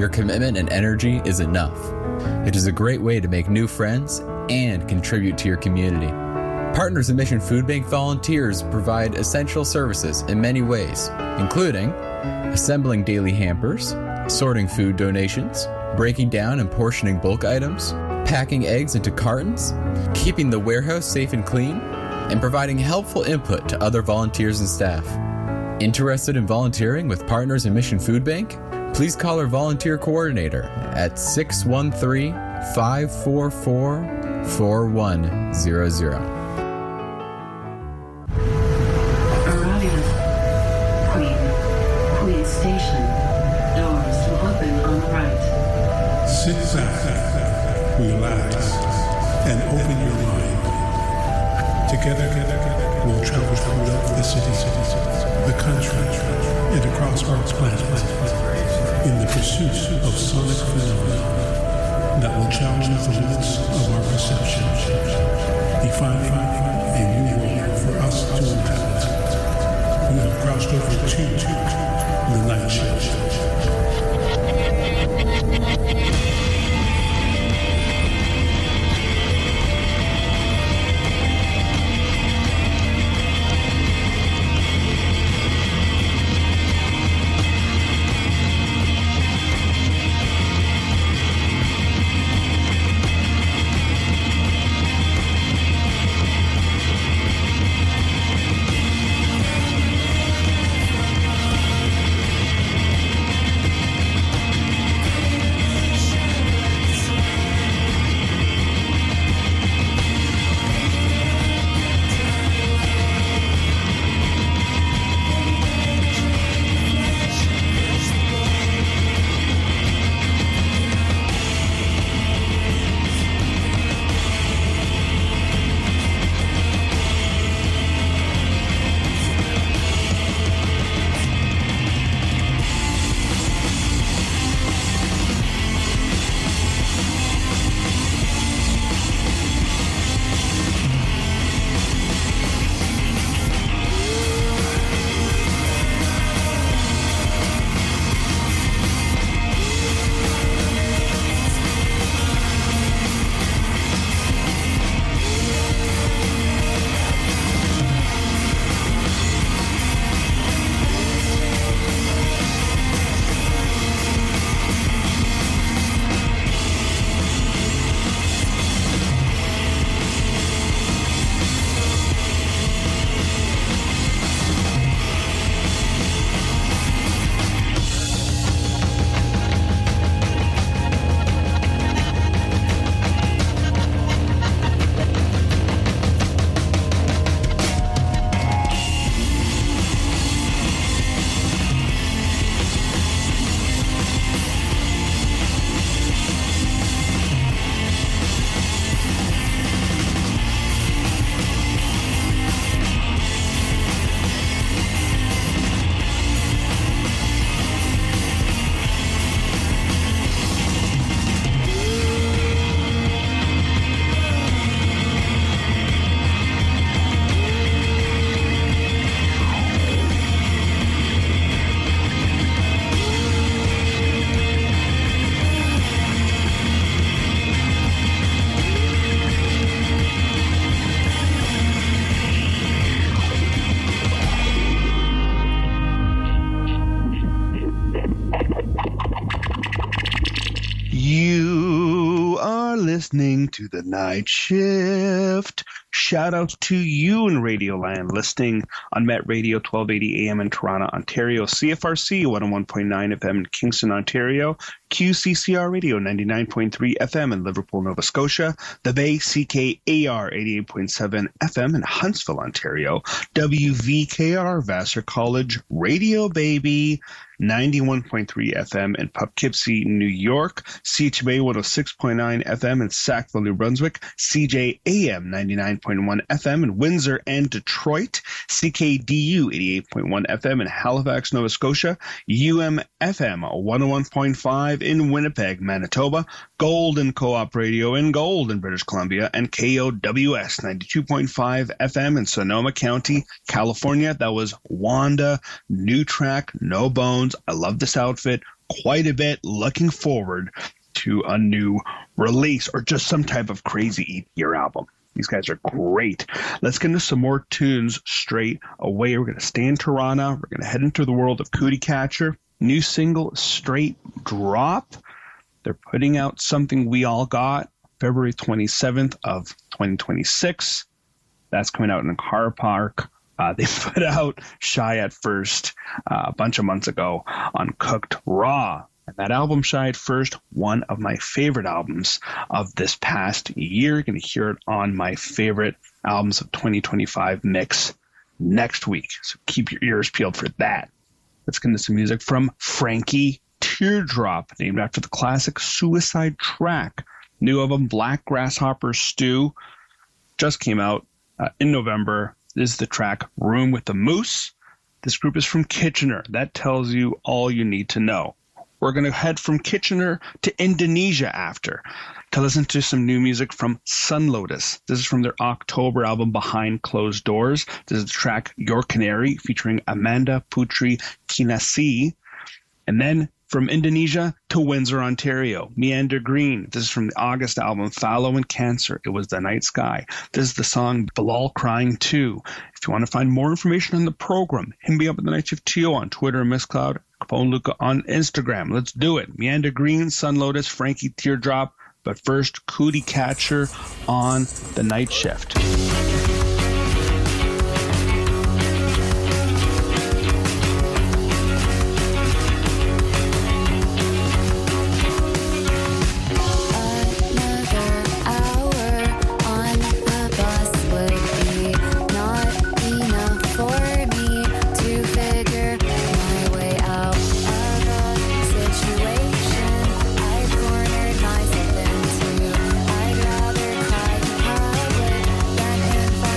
Your commitment and energy is enough. It is a great way to make new friends and contribute to your community. Partners in Mission Food Bank volunteers provide essential services in many ways, including assembling daily hampers, sorting food donations, breaking down and portioning bulk items, packing eggs into cartons, keeping the warehouse safe and clean, and providing helpful input to other volunteers and staff. Interested in volunteering with Partners in Mission Food Bank? Please call our volunteer coordinator at 613-544-4100. Queen Station. Doors will open on the right. Sit back, relax, and open your mind. Together, we'll travel throughout the city, the country, and across our planet in the pursuit of sonic phenomena that will challenge the limits of our perception, defining a new world for us to inhabit. We have crossed over to the night shift. Listening to the Night Shift. Shout out to you in Radio Land, listening on Met Radio 1280 AM in Toronto, Ontario, CFRC 101.9 FM in Kingston, Ontario, QCCR Radio 99.3 FM in Liverpool, Nova Scotia, The Bay CKAR 88.7 FM in Huntsville, Ontario, WVKR Vassar College Radio Baby 91.3 FM in Poughkeepsie, New York, CHMA 106.9 FM in Sackville, New Brunswick, CJAM 99.9 89.1 FM in Windsor and Detroit, CKDU 88.1 FM in Halifax, Nova Scotia, UMFM 101.5 in Winnipeg, Manitoba, Golden Co-op Radio in Golden, British Columbia, and KOWS 92.5 FM in Sonoma County, California. That was Wanda, new track, No Bones. I love this outfit quite a bit. Looking forward to a new release or just some type of crazy EP album. These guys are great. Let's get into some more tunes straight away. We're going to stay in Toronto. We're going to head into the world of Cootie Catcher. New single, Straight Drop. They're putting out Something We All Got February 27th of 2026. That's coming out in Car Park. They put out Shy at First a bunch of months ago on Cooked Raw. And that album, Shy at First, one of my favorite albums of this past year. You're going to hear it on my favorite albums of 2025 mix next week. So keep your ears peeled for that. Let's get into some music from Frankie Teardrop, named after the classic Suicide track. New album, Black Grasshopper Stew, just came out in November. This is the track Room with the Moose. This group is from Kitchener. That tells you all you need to know. We're going to head from Kitchener to Indonesia after to listen to some new music from Sun Lotus. This is from their October album Behind Closed Doors. This is the track Your Canary featuring Amanda Putri Kinasi. And then from Indonesia to Windsor, Ontario, Meander Green. This is from the August album Fallow and Cancer. It was the Night Sky. This is the song Bilal Crying 2. If you want to find more information on the program, hit me up at the Night Shift TO on Twitter and Miss Cloud, Capone Luca on Instagram. Let's do it. Meander Green, Sun Lotus, Frankie Teardrop. But first, Cootie Catcher on the Night Shift. I'd rather cry in public than in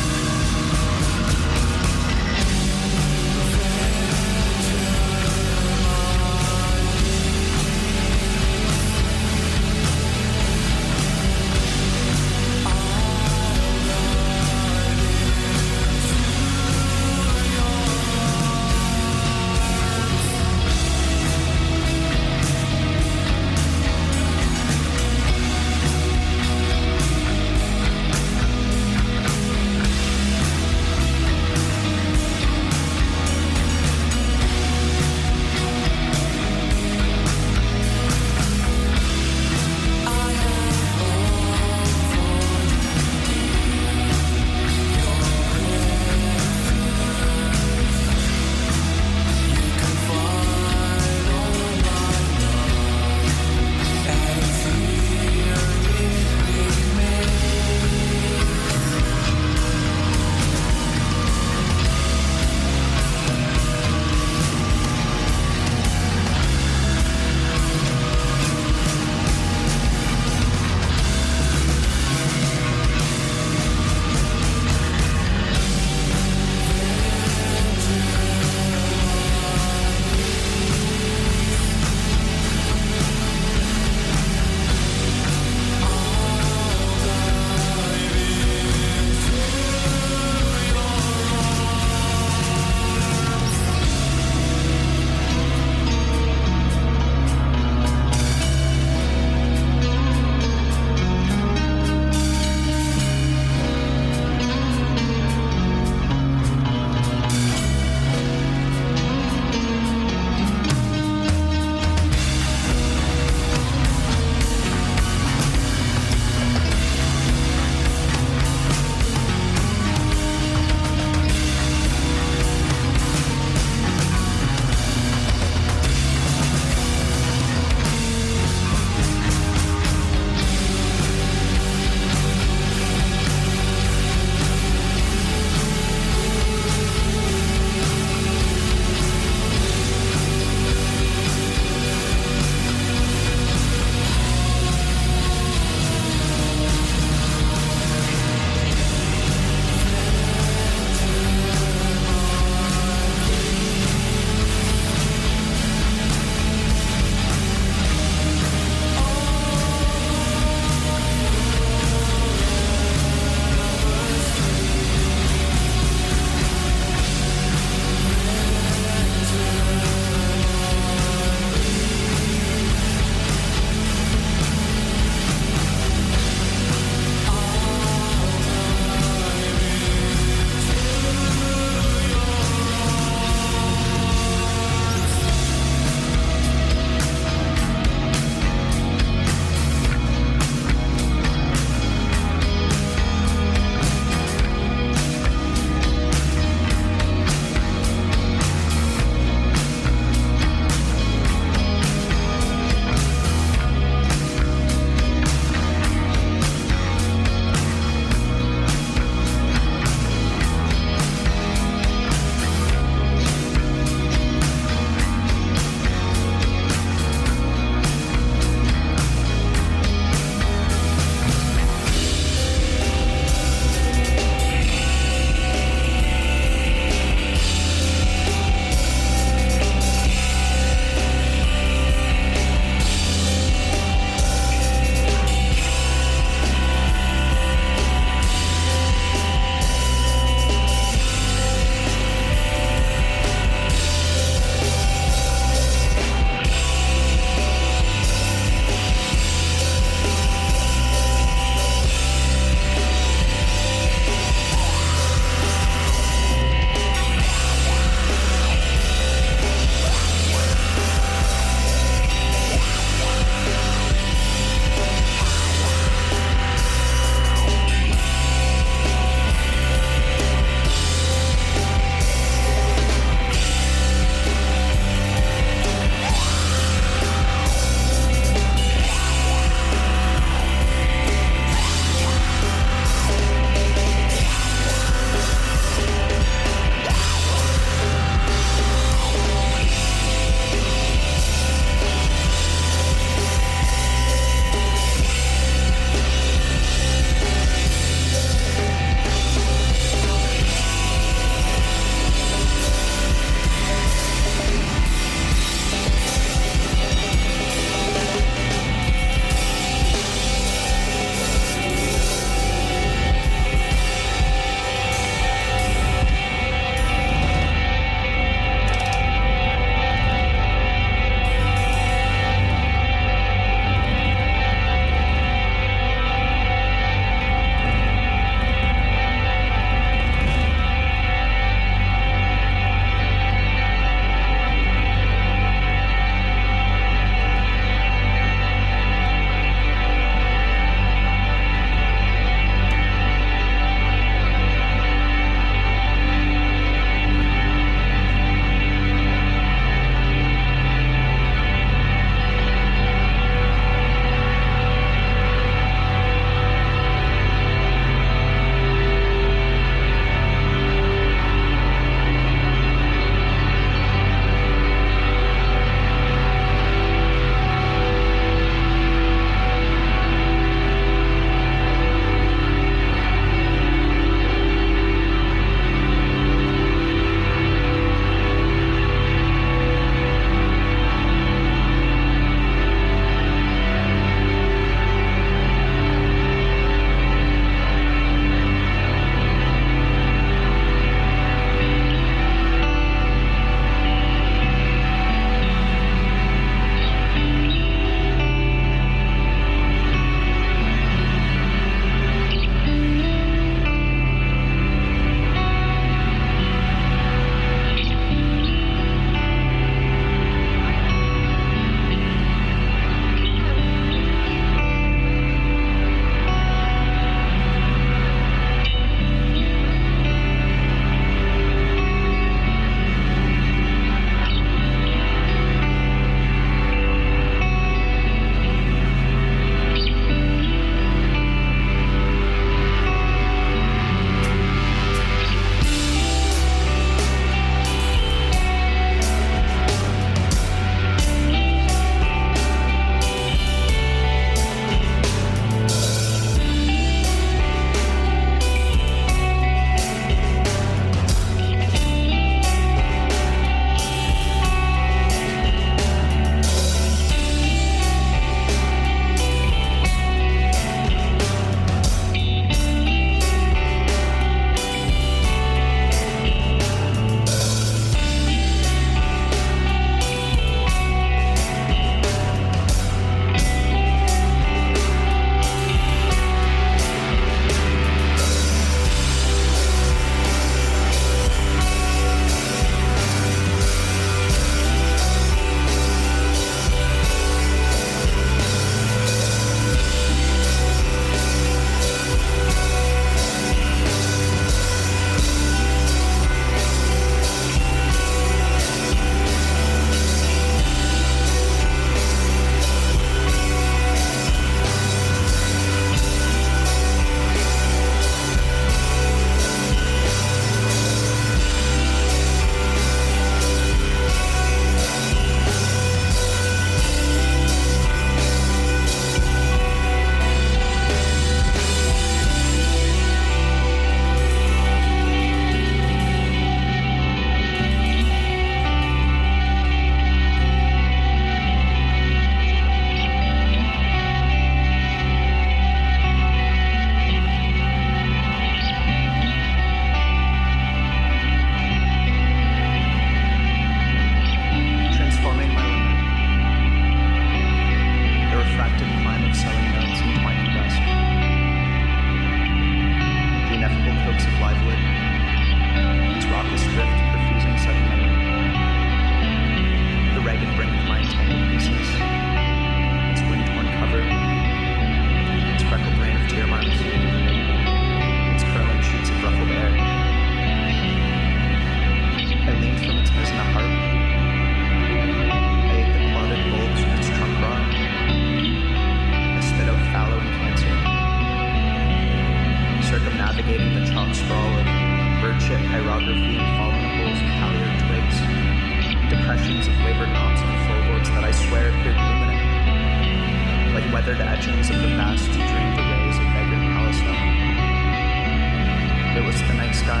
navigating the chalk sprawl of bird-shit pyrography and fallen holes and halyard twigs, depressions of labored knots on floorboards that I swear appeared luminant, like weathered etchings of the vast dreamed arrays of vagrant Palestine. It was the night sky.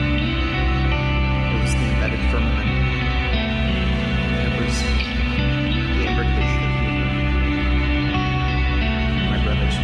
It was the embedded firmament. It was the imbrication of movement. My brothers.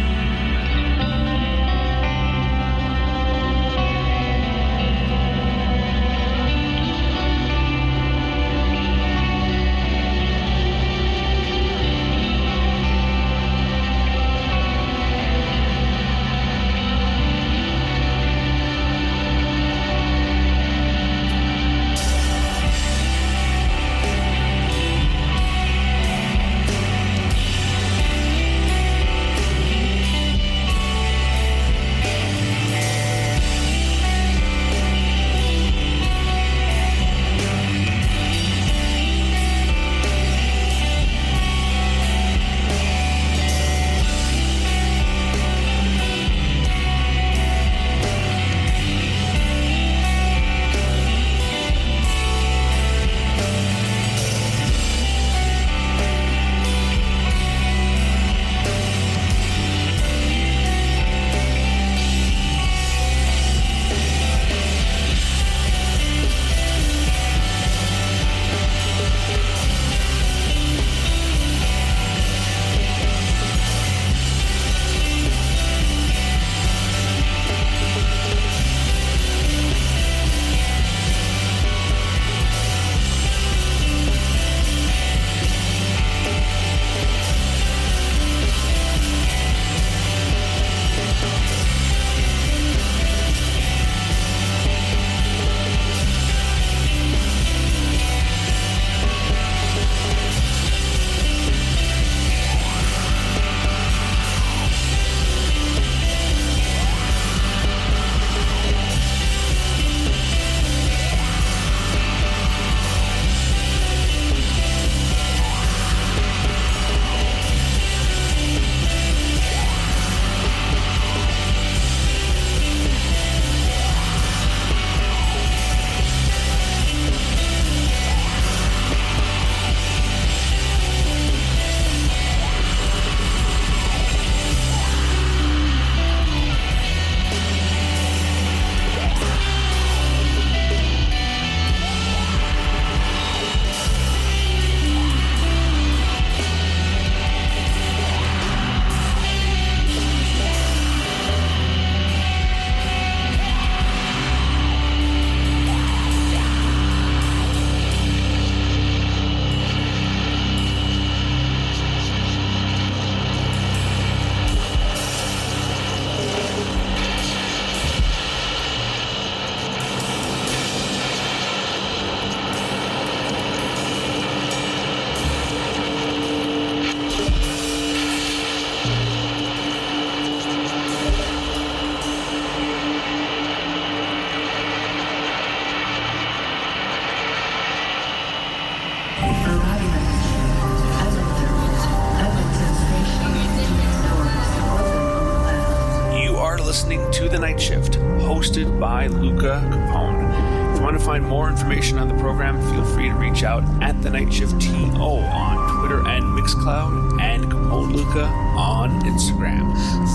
listening to The Night Shift, hosted by Luca Capone. If you want to find more information on the program, feel free to reach out at The Night Shift TO on Twitter and Mixcloud, and Capone Luca on Instagram.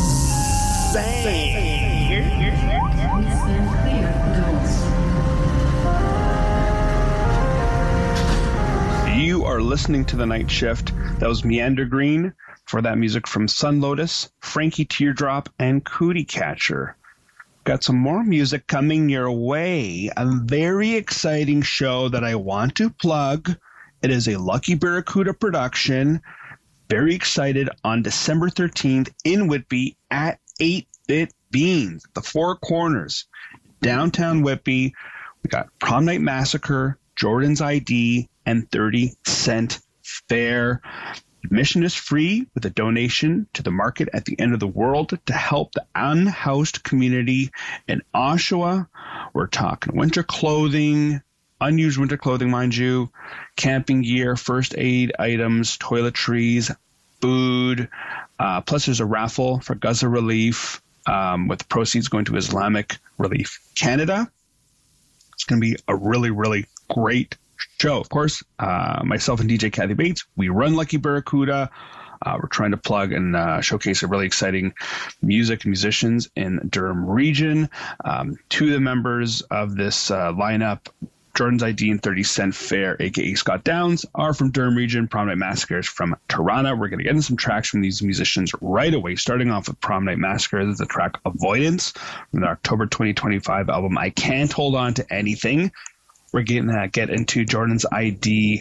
You are listening to The Night Shift. That was Meander Green for that music from Sun Lotus, Frankie Teardrop, and Cootie Catcher. Got some more music coming your way. A very exciting show that I want to plug. It is a Lucky Barracuda production. Very excited on December 13th in Whitby at 8-Bit Beans, the Four Corners, downtown Whitby. We got Prom Night Massacre, Jordan's ID, and 30 Cent Fair. Admission is free with a donation to the Market at the End of the World to help the unhoused community in Oshawa. We're talking winter clothing, unused winter clothing, mind you, camping gear, first aid items, toiletries, food. Plus there's a raffle for Gaza Relief. with the proceeds going to Islamic Relief Canada. It's going to be a really, really great show. Of course, myself and DJ Kathy Bates, we run Lucky Barracuda. We're trying to plug and showcase a really exciting music and musicians in Durham region. Two of the members of this lineup, Jordan's ID and 30 Cent Fair, a.k.a. Scott Downs, are from Durham region. Prom Night Massacre is from Toronto. We're going to get into some tracks from these musicians right away, starting off with Prom Night Massacre. This is the track Avoidance from the October 2025 album I Can't Hold On to Anything. We're going to get into Jordan's ID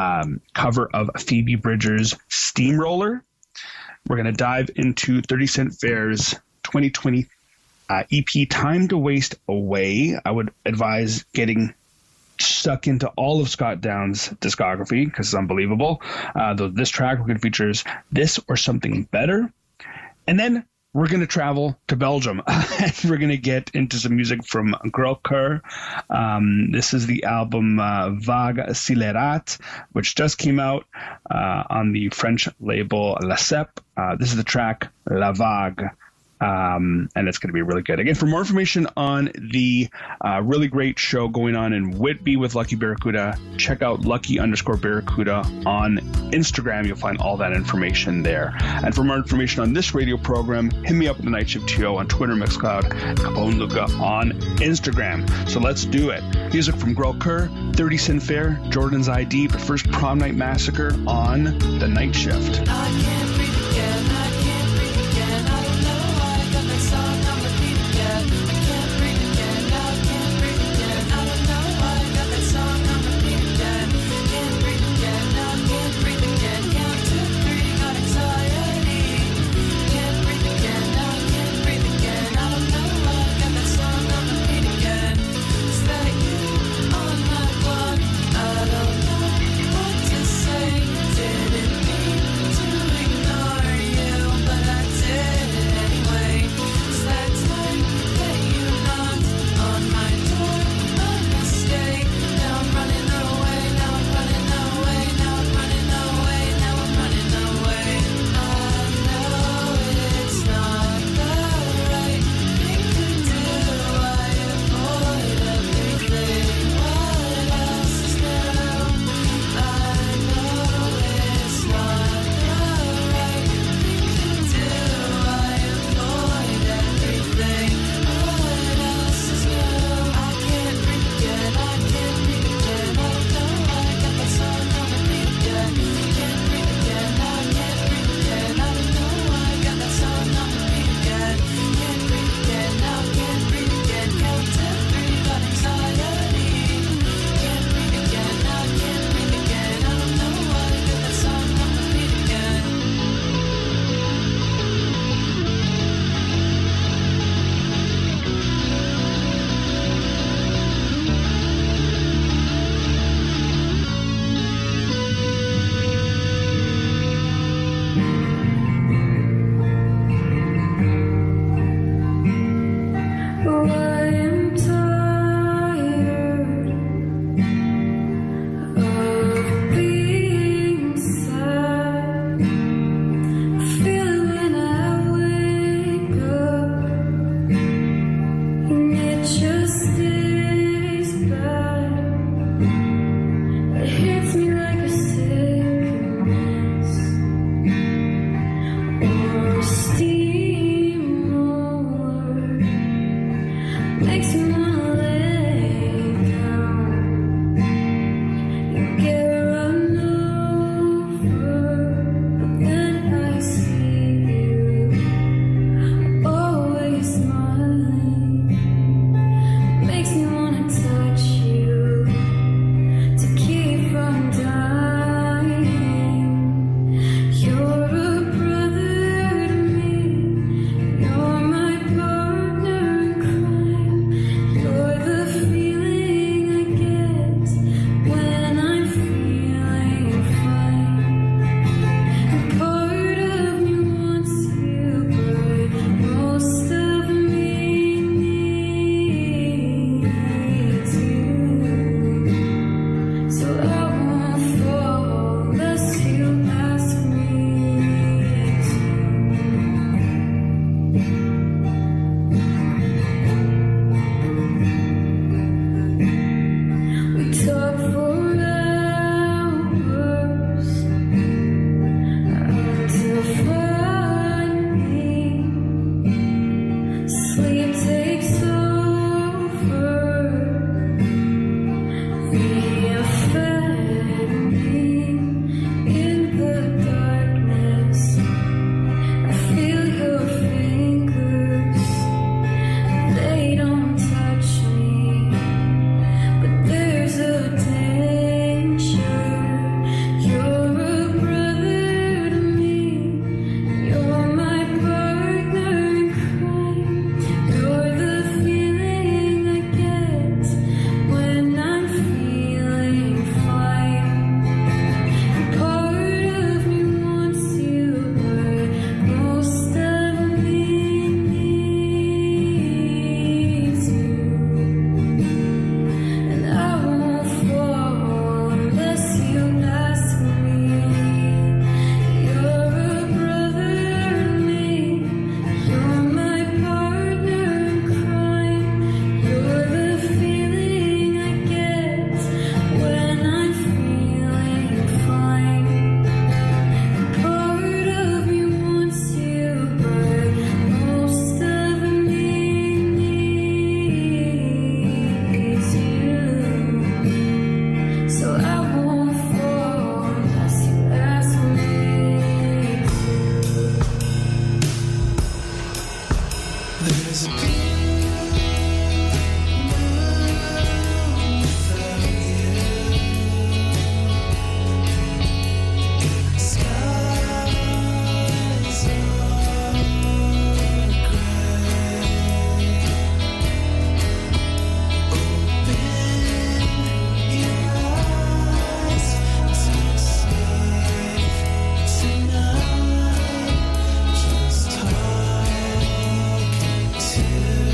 cover of Phoebe Bridgers' Steamroller. We're going to dive into 30 Cent Fair's 2020 EP Time to Waste Away. I would advise getting stuck into all of Scott Downs' discography because it's unbelievable. Though this track, we're going to feature This or Something Better. And then we're going to travel to Belgium and we're going to get into some music from Gros Coeur. This is the album Vague Scélérat, which just came out on the French label La Cep. This is the track La Vague. And it's going to be really good. Again, for more information on the really great show going on in Whitby with Lucky Barracuda, check out Lucky_Barracuda on Instagram. You'll find all that information there. And for more information on this radio program, hit me up at the Night Shift TO on Twitter, Mixcloud, Capone Luca on Instagram. So let's do it. Music from Gros Coeur, 30 Cent Fair, Jordan's ID, but first Prom Night Massacre on the Night Shift. Didn't mean to ignore. Just talking to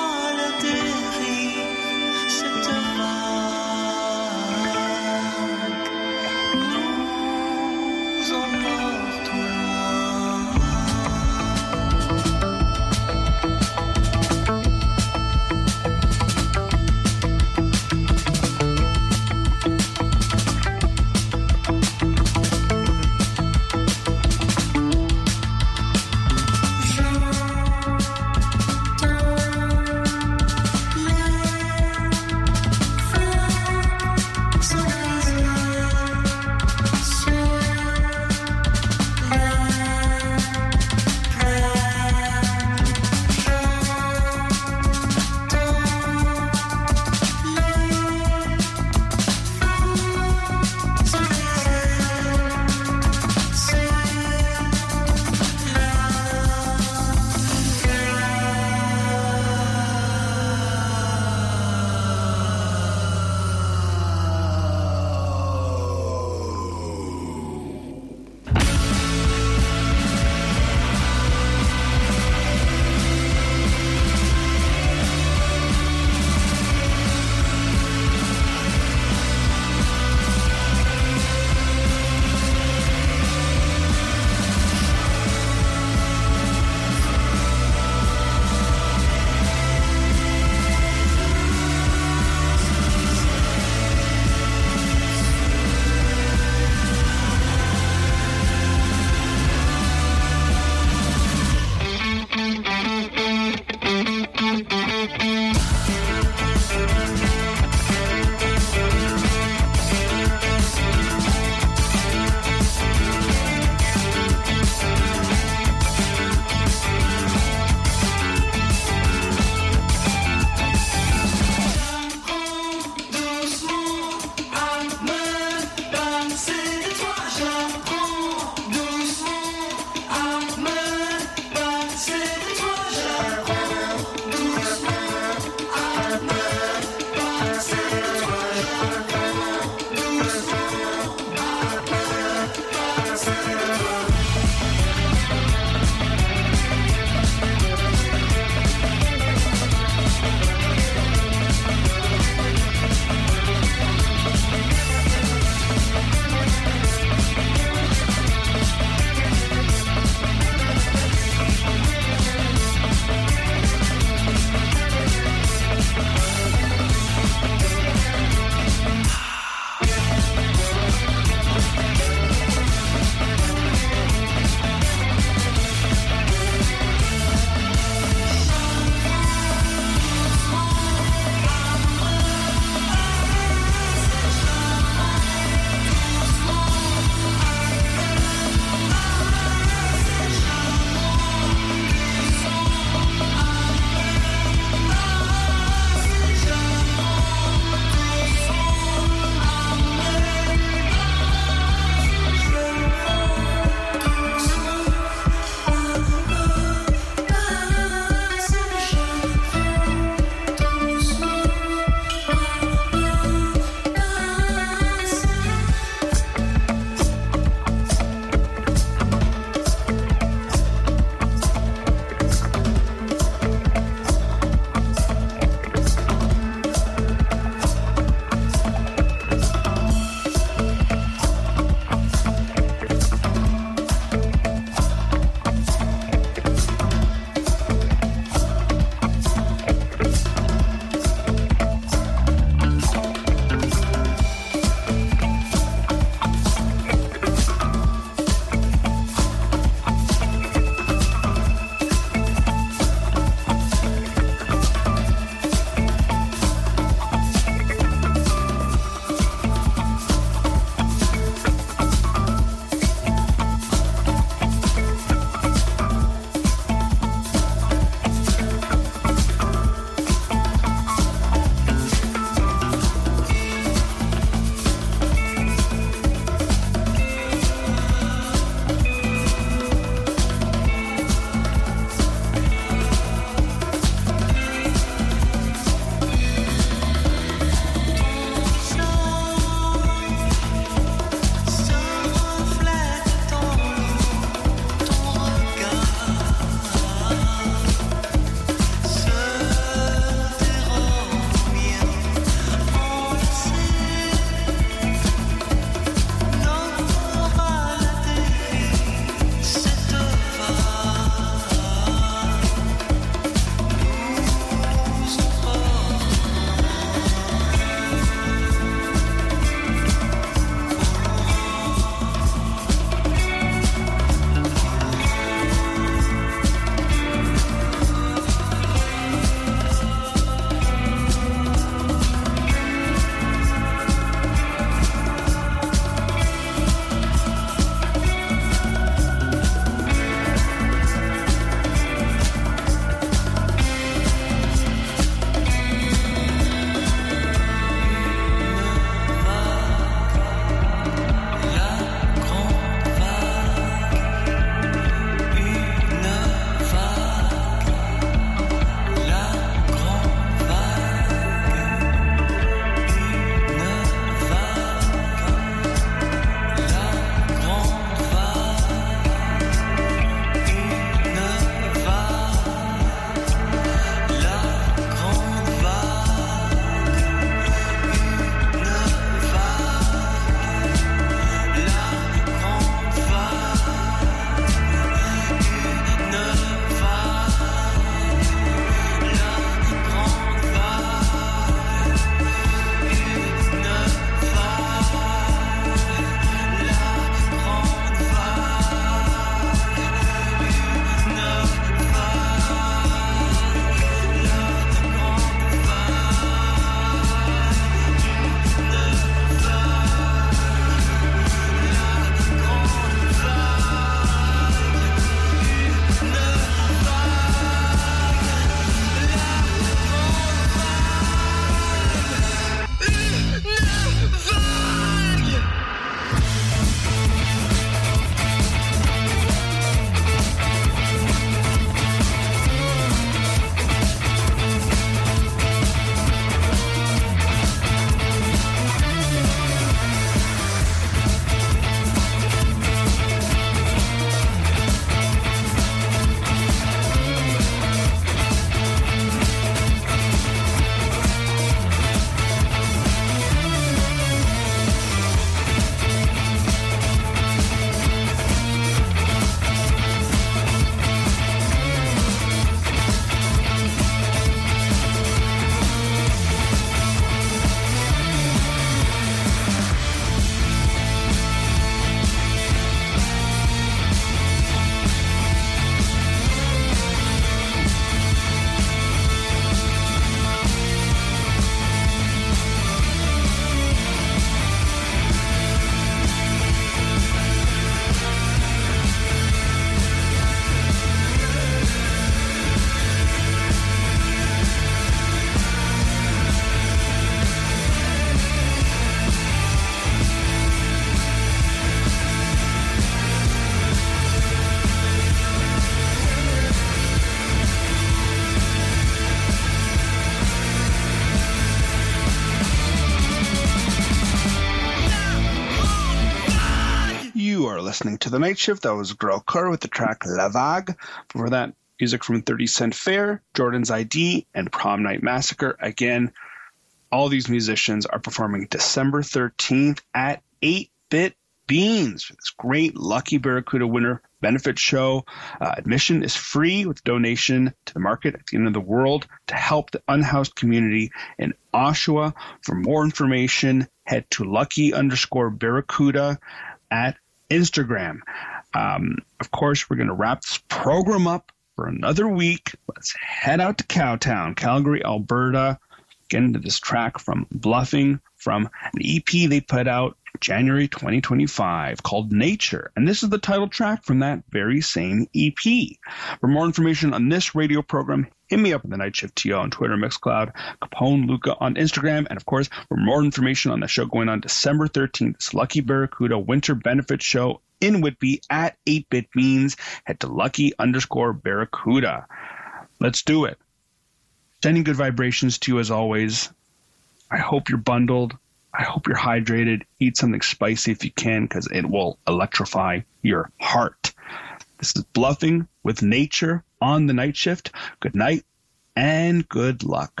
listening to The Night Shift. That was Girl Kerr with the track La Vague. Before that, music from 30 Cent Fair, Jordan's ID, and Prom Night Massacre. Again, all these musicians are performing December 13th at 8-Bit Beans for this great Lucky Barracuda winter benefit show. Admission is free with donation to the market at the end of the world to help the unhoused community in Oshawa. For more information, head to Lucky_Barracuda at Instagram. Of course, we're going to wrap this program up for another week. Let's head out to Cowtown, Calgary, Alberta. Get into this track from Bluffing from an EP they put out January 2025 called Nature. And this is the title track from that very same EP. For more information on this radio program, hit me up at the Night Shift TO on Twitter, Mixcloud, Capone Luca on Instagram. And of course, for more information on the show going on December 13th, this Lucky Barracuda winter benefit show in Whitby at 8-Bit Beans, head to Lucky_Barracuda. Let's do it. Sending good vibrations to you as always. I hope you're bundled. I hope you're hydrated. Eat something spicy if you can, because it will electrify your heart. This is Bluffing with Nature on the Night Shift. Good night and good luck.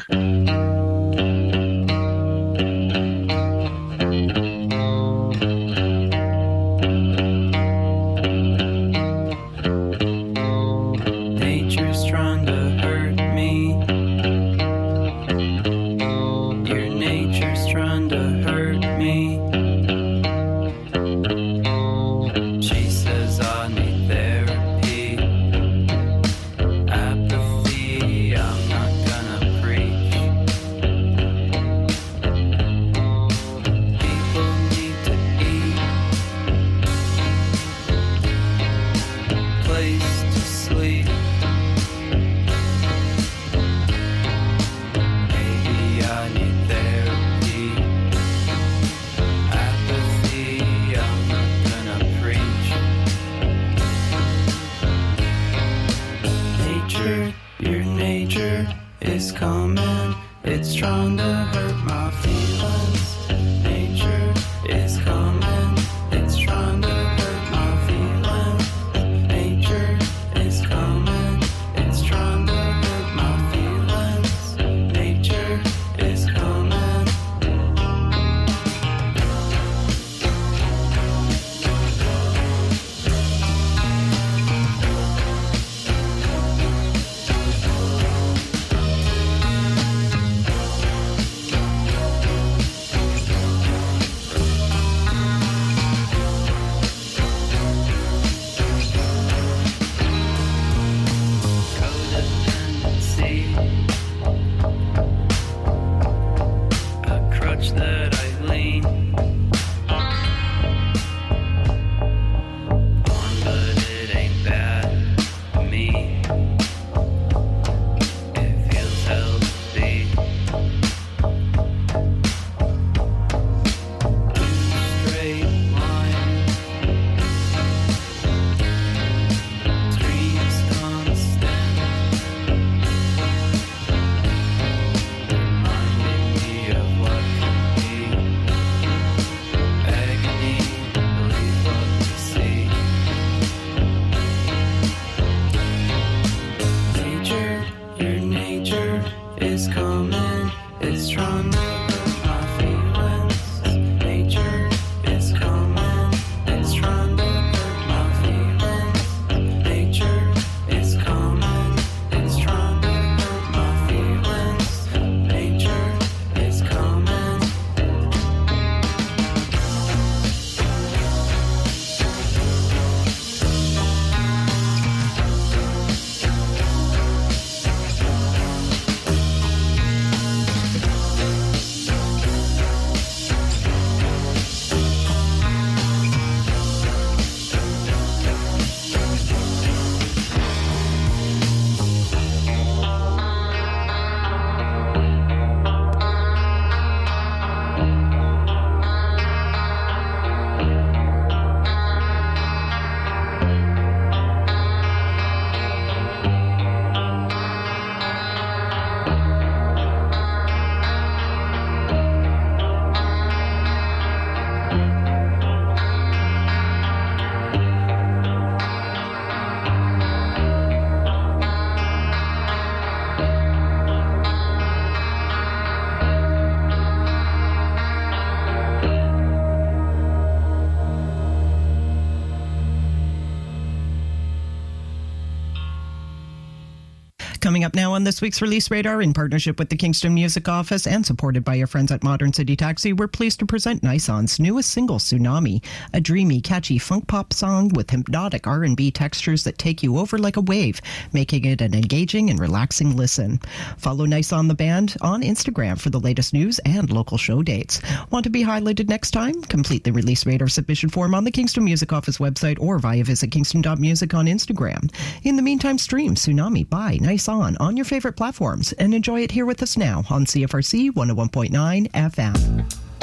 Coming up now on this week's Release Radar, in partnership with the Kingston Music Office and supported by your friends at Modern City Taxi, we're pleased to present Nison's newest single, Tsunami, a dreamy, catchy funk pop song with hypnotic R&B textures that take you over like a wave, making it an engaging and relaxing listen. Follow Nison the band on Instagram for the latest news and local show dates. Want to be highlighted next time? Complete the Release Radar submission form on the Kingston Music Office website or via visit kingston.music on Instagram. In the meantime, stream Tsunami by Nison on your favorite platforms and enjoy it here with us now on CFRC 101.9 FM.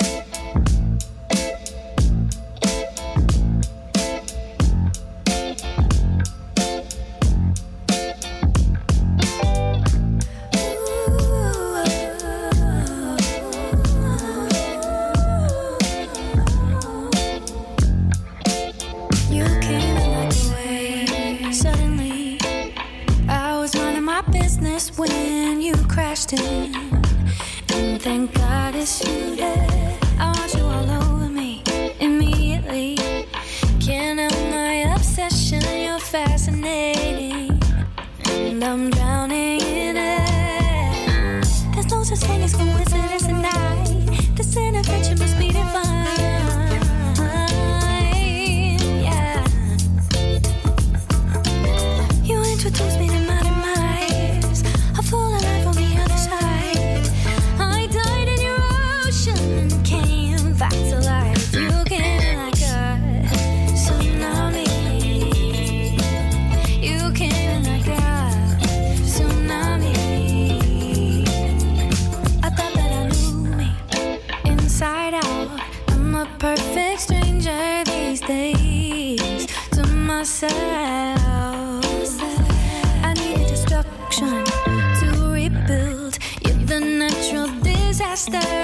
When you crashed in, and thank God it's you there. I want you all over me immediately. Can't help my obsession, you're fascinating, and I'm drowning in it. There's no such thing as coincidence tonight. This intervention must be divine. Yeah, you introduced me to my demise. Full of life on the other side. I died in your ocean and came back to life. You came like a tsunami. You came like a tsunami. I thought that I knew me inside out. I'm a perfect stranger these days to myself. I needed destruction. You're the natural disaster